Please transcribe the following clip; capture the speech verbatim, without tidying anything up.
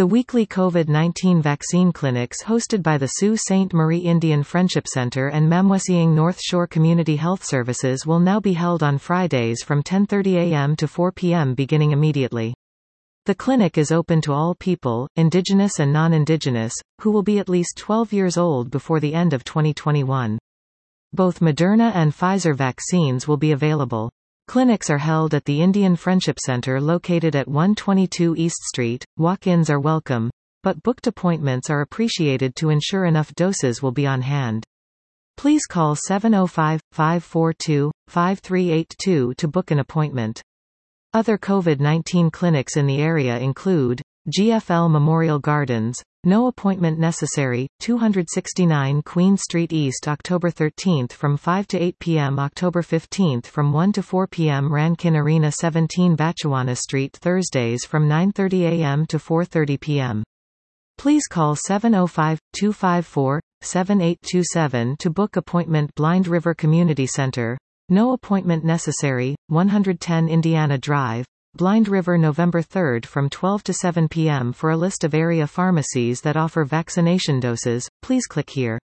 The weekly COVID nineteen vaccine clinics hosted by the Sault Ste. Marie Indian Friendship Centre and Mamwesiang North Shore Community Health Services will now be held on Fridays from ten thirty a m to four p m beginning immediately. The clinic is open to all people, Indigenous and non-Indigenous, who will be at least twelve years old before the end of twenty twenty-one. Both Moderna and Pfizer vaccines will be available. Clinics are held at the Indian Friendship Centre located at one twenty-two East Street. Walk-ins are welcome, but booked appointments are appreciated to ensure enough doses will be on hand. Please call seven oh five, five four two, five three eight two to book an appointment. Other COVID nineteen clinics in the area include G F L Memorial Gardens, no appointment necessary, two sixty-nine Queen Street East October thirteenth from five to eight p m October fifteenth from one to four p m Rankin Arena seventeen Batchewana Street Thursdays from nine thirty a m to four thirty p m Please call seven oh five, two five four, seven eight two seven to book appointment. Blind River Community Center, no appointment necessary, one ten Indiana Drive, Blind River November third from twelve to seven p m For a list of area pharmacies that offer vaccination doses, please click here.